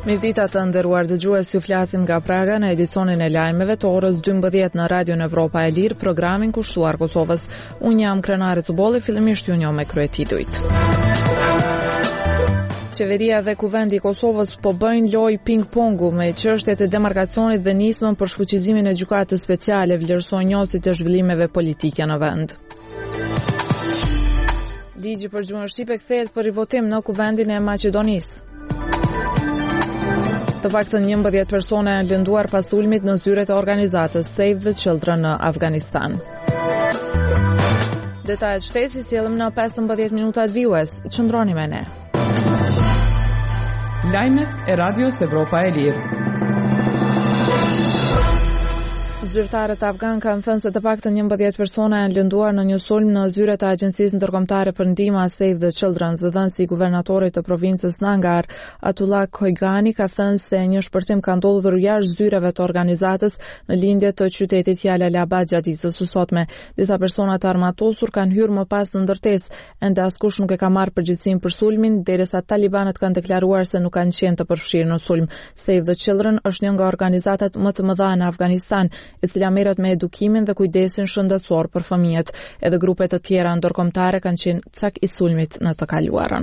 Mirdita të nderuar dëgjues, ju flasim nga Praga në edicionin e lajmeve të orës 12 në Radion Evropa e Lirë, programin kushtuar Kosovës. Unë jam Krenare Cubolli, fillimisht ju njoh me kryetitujt. Qeveria dhe Kuvendi i Kosovës po bëjnë lojë ping-pongu me çështjet e demarkacionit dhe nismën për shfuqizimin e gjykatës speciale, vlerësojnë njësit të zhvillimeve politike në vend. Ligji për gjuhën shqipe kthehet për rivotim në Kuvendin e Maqedonisë. Të paktën 11 persona janë lënduar pas sulmit në zyret e organizatës Save the Children në Afganistan. Detajet shtesë i sjellëm në 15 minutat vijues. Qëndroni me ne. Lajmet e Radios Evropa e Lirë. Zyrtarët afgan kanë thënë se të paktën 11 persona janë lënduar në një sulm në zyret e Agjencisë Ndërkombëtare për Ndihmë Save the Children. Zëdhënësi i guvernatorit të provincës Nangar, Atullah Khoigani, ka thënë se një shpërthim ka ndodhur jashtë zyreve të organizatës në lindje të qytetit Jalalabad gjatë ditës së sotme. Disa persona të armatosur kanë hyrë më pas në ndërtesë, ende askush nuk e ka marrë përgjegjësinë për sulmin, derisa talibanët kanë deklaruar se nuk kanë qenë të përfshirë në sulm. Save the Children është një nga organizatat më të mëdha në Afganistan, e cila merret me edukimin dhe kujdesin shëndetësor për fëmijët. Edhe grupe të tjera ndërkombëtare kanë qenë cak i sulmit në të kaluarën.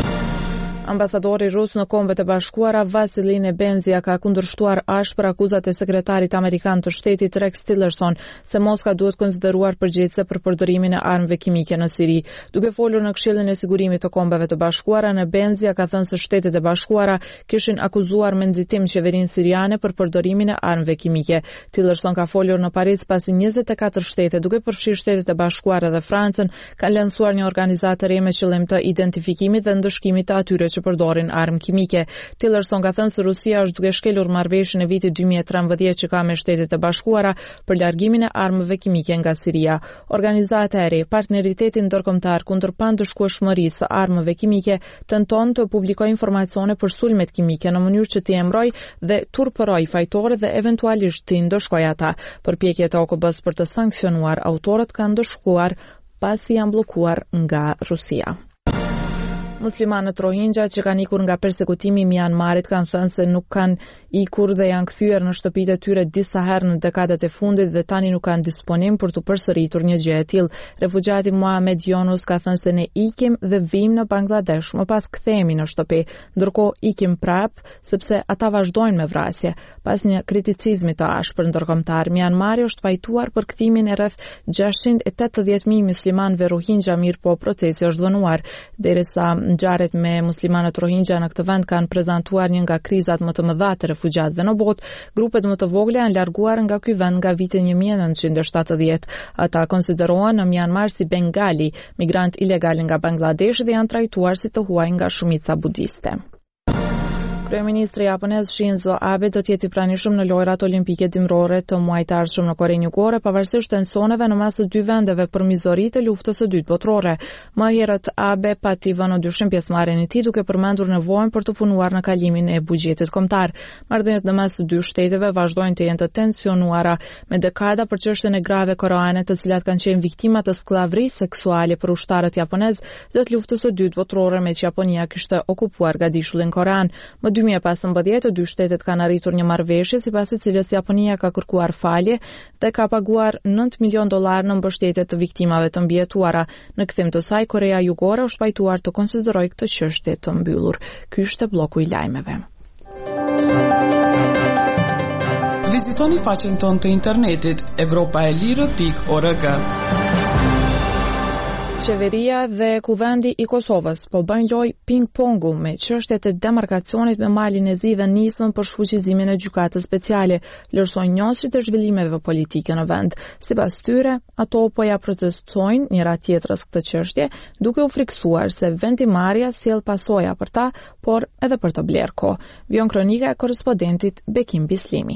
Ambasadori rus në Kombet e Bashkuara Vasily Nebenzia ka kundërshtuar ashpër akuzat e sekretarit amerikan të shtetit Rex Tillerson se Moska duhet konsideruar përgjegjëse për përdorimin e armëve kimike në Siri. Duke folur në Këshillin e Sigurimit të Kombeve të Bashkuara, Nebenzia ka thënë se Shtetet e Bashkuara kishin akuzuar me nxitim qeverinë siriane për përdorimin e armëve kimike. Tillerson ka folur në Paris pasi 24 shtete, duke përfshirë Shtetet e Bashkuara dhe Francën, kanë lansuar një organizatë re me qëllim të identifikimit dhe ndëshkimit të atyre që përdorin armë kimike. Tillerson ka thënë se Rusia është duke shkelur marrëveshjen e vitit 2013 që ka me Shtetet e Bashkuara për largimin e armëve kimike nga Siria. Organizata e re, Partneriteti Ndërkombëtar kundër pandëshkueshmërisë së armëve kimike, tenton të publikojë informacione për sulmet kimike në mënyrë që t'i emërojë dhe turpërojë fajtorët dhe eventualisht t'i ndoshkojë ata. Përpjekjet e OKB-s për të sankcionuar autorët kanë ndëshkuar pasi janë bllokuar nga Rusia. Muslimanët Rohingya që kanë ikur nga persekutimi i Myanmarit kanë thënë se nuk kanë ikur dhe janë kthyer në shtëpitë e tyre disa herë në dekadat e fundit dhe tani nuk kanë disponim për të përsëritur një gjë e tillë. Refugjati Mohamed Yunus ka thënë se ne ikim dhe vim në Bangladesh, më pas kthehemi në shtëpi, ndërkohë ikim prap sepse ata vazhdojnë me vrasje. Pas një kriticizmi të ashpër ndërkombëtar, Myanmari është pajtuar për kthimin e rreth 680.000 muslimanëve Rohingya, mirëpo procesi është dhënuar, derisa ngjarjet me muslimanët Rohingya në këtë vend kanë prezantuar një nga krizat më të mëdha të refugjatëve në botë. Grupet më të vogla janë larguar nga ky vend nga viti 1970. Ata konsiderohen në Myanmar si bengali, migrant ilegal nga Bangladesh dhe janë trajtuar si të huaj nga shumica budiste. Kryeministri japonez Shinzo Abe do të jetë i pranishëm në lojrat olimpike dimrore të muajit të ardhshëm në Korenë Jugore, pavarësisht tensoneve në mes të dy vendeve për mizoritë e luftës së dytë botërore. Më herët Abe pati vënë në dyshim pjesëmarrjen e tij duke përmendur nevojën për të punuar në kalimin e buxhetit kombëtar. Marrëdhëniet në mes të dy shteteve vazhdojnë të jenë të tensionuara me dekada për çështjen e grave koreane, të cilat kanë qenë viktima të skllavërisë seksuale për ushtarët japonez gjatë luftës së dytë botërore, me që Japonia kishte okupuar gadishullin korean. Më 2015 të dy shtetet kanë arritur një marrëveshje sipas së cilës Japonia ka kërkuar falje dhe ka paguar $9 milion në mbështetje të viktimave të mbijetuara. Në kthim të saj, Korea Jugore është pajtuar të konsiderojë këtë çështje të mbyllur. Ky është bloku i lajmeve. Vizitoni faqen tonë të internetit evropaelire.org. Qeveria dhe Kuvendi i Kosovës po bëjnë lojë ping-pongu me çështjet e demarkacionit me malin e zi dhe nismën për shfuqizimin e gjykatës speciale, vlerësojnë njësit të zhvillimeve politike në vend. Sipas tyre, ato po ja procesojnë njëra tjetrës këtë çështje, duke u friksuar se vendimarrja sjell pasoja për ta, por edhe për të blerë kohë. Vjon kronika e korrespondentit Bekim Bislimi.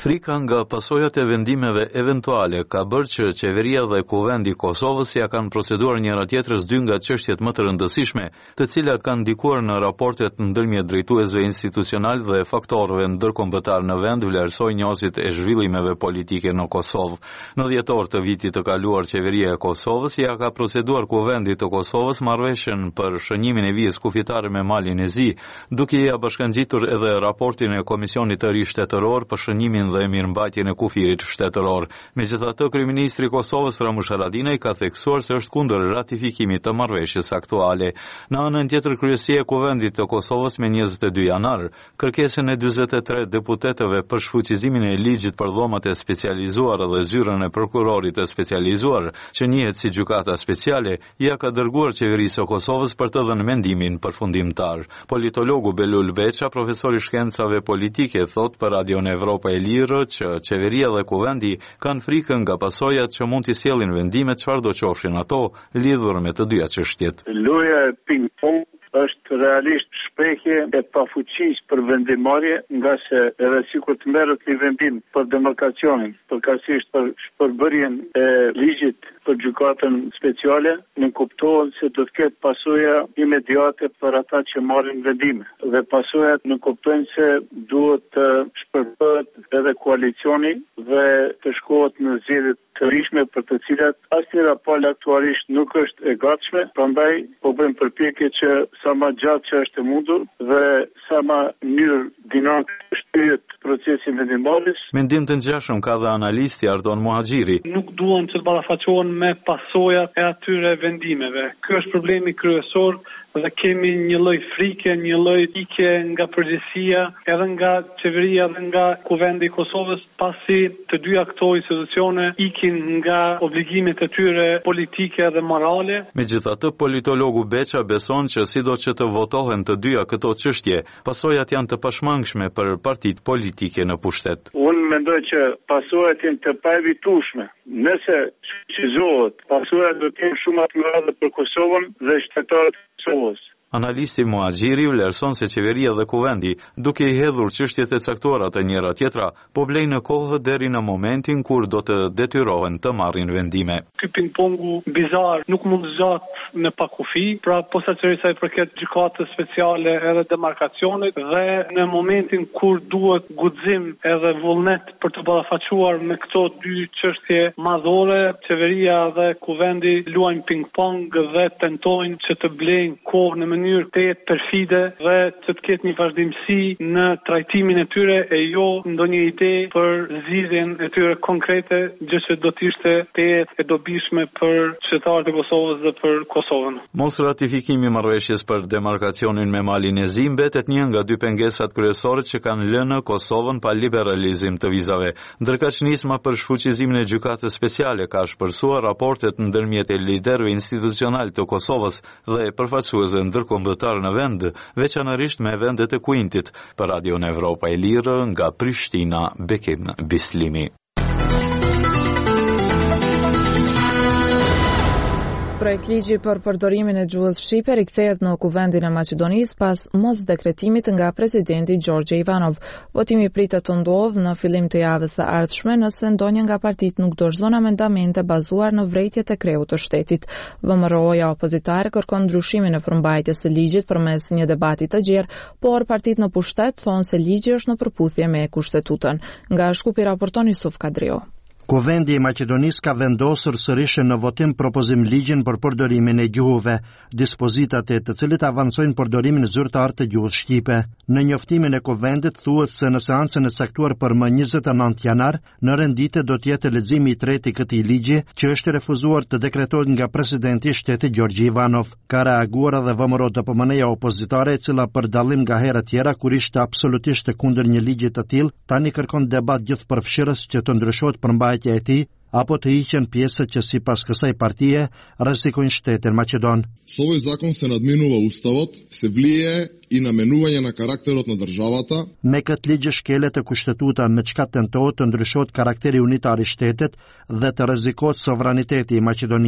Frika nga pasojat e vendimeve eventuale ka bërë që qeveria dhe kuvendi i Kosovës ja kanë proceduar njëra tjetrës dy nga çështjet më të rëndësishme, të cilat kanë ndikuar në raportet ndërmjet drejtuesve institucional dhe faktorëve ndërkombëtar në vend, vlerësoi njësit e zhvillimeve politike në Kosovë. Në dhjetor të vitit të kaluar, qeveria e Kosovës ja ka proceduar kuvendit të Kosovës marrëveshjen për shënimin e vijës kufitare me Malin e Zi, duke ia bashkangjitur edhe raportin e Komisionit të Ri Shtetëror për shënimin dhe mirëmbajtjen e kufirit shtetëror. Megjithatë, kryeministri i Kosovës Ramush Haradinaj ka theksuar se është kundër ratifikimit të marrëveshjes aktuale. Në anën tjetër, kryesia e kuvendit të Kosovës me 22 janar kërkesën e 43 deputetëve për shfuqizimin e ligjit për dhomat e specializuar dhe zyrën e prokurorit të specializuar, që njihet si gjykata speciale, ja ka dërguar qeverisë së Kosovës për të dhënë mendimin përfundimtar. Politologu Belul Beqa, profesor i shkencave politike, thot për Radion Evropa e Lirë që qeveria dhe kuvendi kanë frikën nga pasojat që mund t'i sjellin vendime çfarëdo qofshin ato lidhur me të dyja çështjet. Loja e ping-pong është realisht shprehje e pafuqisë për vendimarrje, nga se edhe sikur të merret një vendim për demarkacionin, përkatësisht për shpërbërjen e ligjit për gjykatën speciale, në kuptohet se do të ketë pasoja imediate për ata që marrin vendime. Dhe pasojat në kuptojnë se duhet të shpërbëhet edhe koalicioni dhe të shkohet në zgjedhje të rishme për të cilat asnjë raport aktualisht nuk është e gatshme, prandaj po bëjmë përpjekje që sa më gjatë që është e mundur dhe sa më mënyrë dinamike të shtyhet procesin vendimmarrjes. Mendim të ngjashëm ka dhe analisti Ardon Muhaxhiri. Nuk duan të ballafaqohen me pasojat e atyre vendimeve. Ky është problemi kryesor dhe kemi një lloj frike, një lloj ikje nga përgjegjësia, edhe nga qeveria dhe nga kuvendi i Kosovës, pasi të dyja këto institucione ikin nga obligimet e tyre politike dhe morale. Megjithatë, politologu Beqa beson që sido që të votohen të dyja këto çështje, pasojat janë të pashmangshme për partitë politike në pushtet. Unë mendoj që pasojat janë të paevitueshme. Nëse shqizohet, pasojat do të jenë shumë të mëdha për Kosovën dhe shtetarët e Kosovës. Analisti Muhaxhiri vlerëson se qeveria dhe kuvendi, duke i hedhur çështjet e caktuara të njëra tjetra, po blejnë në kohë deri në momentin kur do të detyrohen të marrin vendime. Ky ping-pongu bizar nuk mund të zgjat në pakufi, pra posaçërisht sa i përket gjykatës speciale edhe demarkacionit, dhe në momentin kur duhet guxim edhe vullnet për të ballafaqur me këto dy çështje madhore, qeveria dhe kuvendi luajnë ping-pong dhe tentojnë që të blejnë kohë në mënyrë të jetë perfide dhe që të ketë një vazhdimsi në trajtimin e tyre e jo ndonjë ide për zgjidhjen e tyre konkrete, gjë që do të ishte të jetë e dobishme për qytetarët e Kosovës dhe për Kosovën. Mos ratifikimi i marrëveshjes për demarkacionin me Malin e Zi mbetet një nga dy pengesat kryesore që kanë lënë Kosovën pa liberalizim të vizave. Ndërkaq nisma për shfuqizimin e gjykatës speciale ka shpërsuar raportet ndërmjet e liderëve institucional të Kosovës dhe përfaqësuesve ndërkombëtar në vend, veçanërisht me vendet e Kuintit. Për Radion Evropa e Lirë, nga Prishtina, Bekim Bislimi. Projekt ligji për përdorimin e gjuhës shqipe rikthehet në Kuvendin e Maqedonisë pas mos dekretimit nga presidenti Gjorgje Ivanov. Votimi pritet të ndodhë në fillim të javës së ardhshme nëse ndonjë nga partitë nuk dorëzon amendamente bazuar në vërejtjet e kreut të shtetit. VMRO-ja opozitare kërkon ndryshimin e përmbajtjes së ligjit përmes një debati të gjerë, por partitë në pushtet thonë se ligji është në përputhje me kushtetutën. Nga Shkupi raporton Yusuf Kadrio. Kuvendi i Maqedonisë ka vendosur sërish në votim propozim ligjin për përdorimin e gjuhëve, dispozitat e të cilit avancojnë përdorimin zyrtar të gjuhës shqipe. Në njoftimin e kuvendit thuhet se në seancën e caktuar për më 29 janar, në rendite do të jetë leximi i tretë i këtij ligji, që është refuzuar të dekretohet nga presidenti i shtetit Gjorgje Ivanov. Ka reaguar edhe VMRO DPMN-ja opozitare, e cila për dallim nga herët tjera kur ishte absolutisht kundër një ligji të tillë, tani kërkon debat gjithëpërfshirës që të ndryshohet përmbajtja e tij apo të hiqen pjesët që sipas kësaj partie rrezikojnë shtetin Maqedon. Со овој закон се надменува уставот, се влијае и на менување на карактерот на државата. Me këtë ligj shkelet e kushtetuta me çka tentohet të ndryshohet karakteri unitar i shtetit dhe të rrezikohet sovraniteti i Maqedonisë.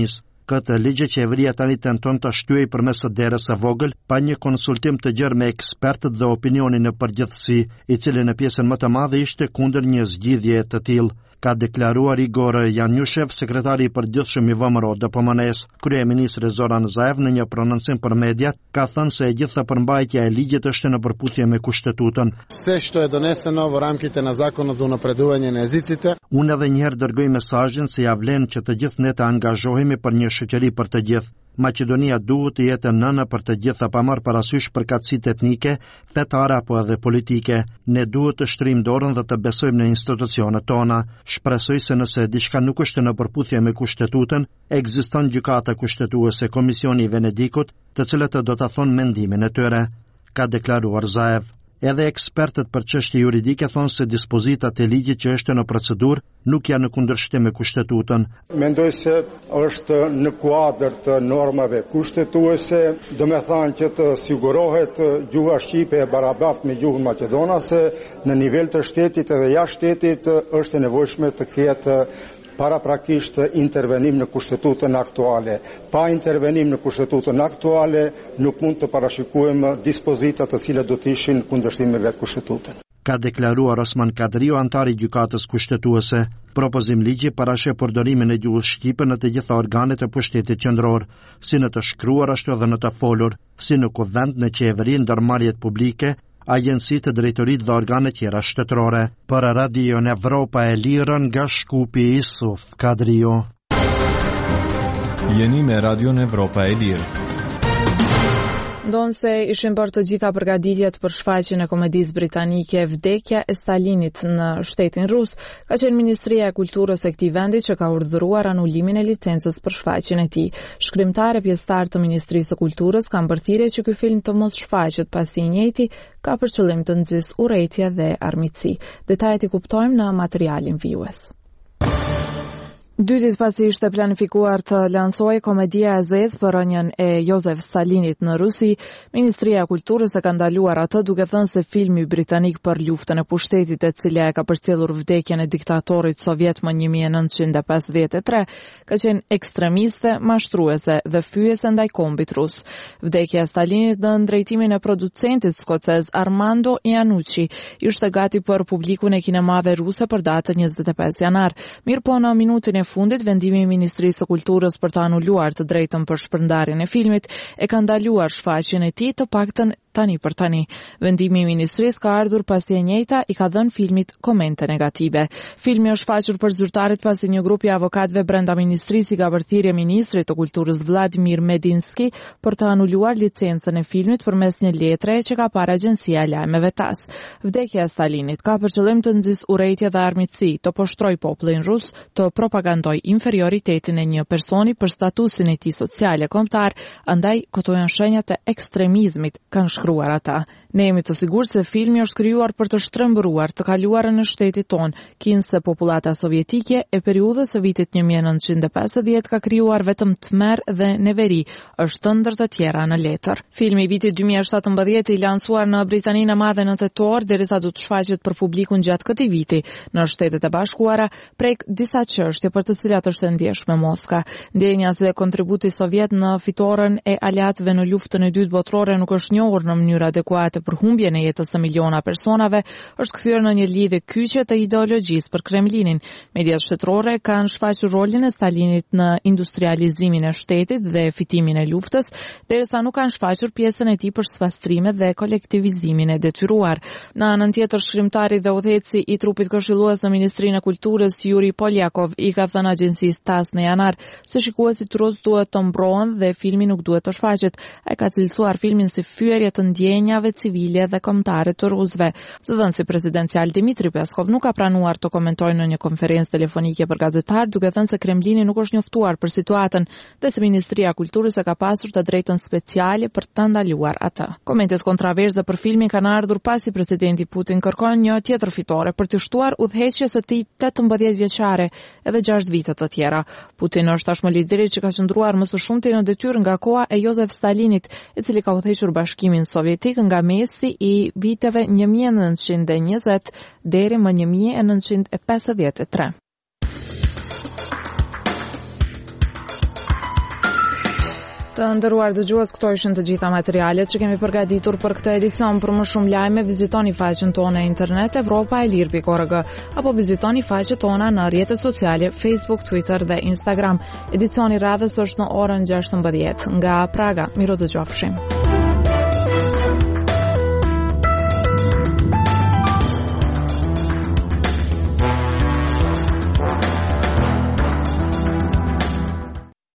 Këtë ligje qeveria tani tenton ta shtyejë përmes së derës së vogël pa një konsultim të gjerë me ekspertët dhe opinionin në përgjithësi, i cili në pjesën më të madhe ishte kundër një zgjidhje të tillë, ka deklaruar Igor Janushev, sekretari i përgjithshëm i VMRO DPMNE-s. Kryeministri Zoran Zaev në një prononcim për mediat ka thënë se e gjitha përmbajtja e ligjit është në përputhje me Kushtetutën. Sve što je doneseno u raмките na Zakonu za unapređivanje jezicite. Unë edhe njëherë dërgoj mesazhin se ja vlen që të gjithë ne të angazhohemi për një shoqëri për të gjithë. Maqedonia duhet të jetë nëna për të gjitha pa marrë parasysh përkatësitë etnike, fetare apo edhe politike. Ne duhet të shtrijmë dorën dhe të besojmë në institucionet tona. Shpresoj se nëse diçka nuk është në përputhje me Kushtetutën, ekziston gjykata kushtetuese, Komisioni i Venedikut, të cilët do ta thonë mendimin e tyre, ka deklaruar Zaev. Edhe ekspertët për çështje juridike thonë se dispozitat e ligjit që është në procedurë nuk janë në kundërshtim me Kushtetutën. Mendoj se është në kuadër të normave kushtetuese, do me thënë që të sigurohet gjuha shqipe e barabartë me gjuhën maqedonase, në nivel të shtetit edhe jashtë shtetit është e nevojshme të ketë paraprakisht intervenim në Kushtetutën aktuale. Pa intervenim në Kushtetutën aktuale nuk mund të parashikojmë dispozitat të cilat do të ishin kundërshtim me vetë Kushtetutën. Ka deklaruar Osman Kadriu, antari i gjykatës kushtetuese. Propozim ligji parashë përdorimin e gjuhës shqipe në të gjitha organet e pushtetit qendror, si në të shkruar ashtu edhe në të folur, si në kuvend, në qeveri, ndërmarrjet publike, agjenci të drejtorit dhe organe tjera shtetërore. Për Radio Evropa e Lirë nga Shkupi Isuf Kadriu. Jeni me Radio Evropa e Lirë. Ndonë se ishin bërë të gjitha përgatitjet për shfaqjen e komedisë britanike Vdekja e Stalinit në shtetin rus, ka qenë Ministria e Kulturës e këtij vendi që ka urdhëruar anulimin e licencës për shfaqjen e tij. Shkrimtarë e pjesëtarë të Ministrisë së Kulturës kanë bërë thirrje që ky film të mos shfaqet pasi i njëjti ka për qëllim të nxjisë urrëtie dhe armiqësi. Detajet i kuptojmë në materialin vijues. 2 ditë pasi ishte planifikuar të lansojë komedia e zezë për rënien e Josef Stalinit në Rusi, Ministria e Kulturës e ka ndaluar atë duke thënë se filmi britanik për luftën e pushtetit e cila e ka përcjellur vdekjen e diktatorit sovjet më 1953 ka qenë ekstremiste, mashtruese dhe fyese ndaj kombit rus. Vdekja e Stalinit në drejtimin e producentit skocez Armando Iannucci ishte gati për publikun e kinemave ruse për datën 25 janar. Mirëpo në minutin e fundit, vendimi i Ministrisë së Kulturës për të anuluar të drejtën për shpërndarjen e filmit e ka ndaluar shfaqjen e tij të paktën tani për tani. Vendimi i Ministrisë ka ardhur pasi e njëjta i ka dhënë filmit komente negative. Filmi është shfaqur për zyrtarit pasi një grup i avokatëve brenda Ministrisë i ka bërë thirrje Ministrit të Kulturës Vladimir Medinski për të anuluar licencën e filmit përmes një letre që ka parë Agjencia e Lajmeve TASS. Vdekja e Stalinit ka për qëllim të nxjisë urrëtie dhe armiqësi, të poshtrojë popullin rus, të propagandoj inferioritetin e një personi për statusin e tij social e kombëtar, andaj këto janë shenjat e ekstremizmit, kanë shkruar ata. Ne jemi të sigurt se filmi është krijuar për të shtrembëruar të kaluarën në shtetin ton, kinse popullata sovjetike e periudhës së vitit 1950 ka krijuar vetëm tmerr dhe neveri, është ëndër të tjera në letër. Filmi i vitit 2017 i lansuar në Britaninë e Madhe në tetor, derisa do të shfaqet për publikun gjatë këtij viti në Shtetet e Bashkuara, prek disa çështje për të cilat është e ndjeshme Moska. Ndjenja se kontributi sovjet në fitoren e aleatëve në luftën e dytë botërore nuk është njohur në mënyrë adekuate për humbjen e jetës së miliona personave, është kthyer në një lidhje kyçe të ideologjisë për Kremlinin. Mediat shtetërore kanë shfaqur rolin e Stalinit në industrializimin e shtetit dhe fitimin e luftës, derisa nuk kanë shfaqur pjesën e tij për sfastrimet dhe kolektivizimin e detyruar. Në anën tjetër, shkrimtari dhe udhëheci i trupit këshillues në Ministrinë e Kulturës Yuri Polyakov i ka thënë agjencisë TASS në janar se shikuesit rus duhet të mbrohen dhe filmi nuk duhet të shfaqet. Ai ka cilësuar filmin si fyerje të ndjenjave civile dhe kombëtare të rusëve. Zëdhënësi presidencial Dmitri Peskov nuk ka pranuar të komentojë në një konferencë telefonike për gazetar, duke thënë se Kremlini nuk është njoftuar për situatën dhe se Ministria e Kulturës e ka pasur të drejtën speciale për të ndaluar atë. Komentet kontraverse për filmin kanë ardhur pasi presidenti Putin kërkon një tjetër fitore për të shtuar udhëheqjes së tij 18 vjeçare edhe 6 vite të tjera. Putin është tashmë lideri që ka qëndruar më së shumti në detyrë nga koha e Josef Stalinit, i cili ka udhëhequr Bashkimin Sovjetik nga mesi i viteve 1920 deri më 1953. Të nderuar dëgjues, këto ishin të gjitha materialet që kemi përgatitur për këtë edicion. Për më shumë lajme, vizitoni faqen tonë në internet evropaelir.org apo vizitoni faqet tona në rrjetet sociale Facebook, Twitter dhe Instagram. Edicioni radhës është në orën 16:00 nga Praga. Mirodëgjofshim.